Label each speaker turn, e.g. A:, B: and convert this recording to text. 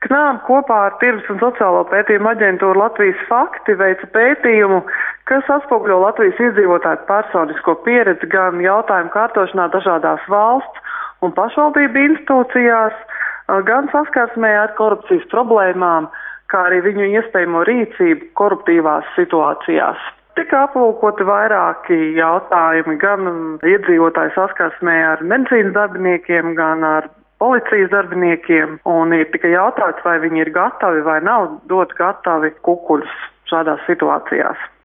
A: KNAB kopā ar Tirgus un sociālo pētījumu aģentūru Latvijas Fakti veica pētījumu, kas atspoguļo Latvijas iedzīvotāju personisko pieredzi gan jautājumu kārtošanā dažādās valsts un pašvaldību institūcijās, gan saskarsmē ar korupcijas problēmām, kā arī viņu iespējamo rīcību koruptīvās situācijās. Tika aplūkoti vairāki jautājumi gan iedzīvotāju saskarsmē ar medicīnas darbiniekiem, gan ar policijas darbiniekiem, un ir tikai jautāts, vai viņi ir gatavi vai nav dot gatavi kukuļus šādās situācijās.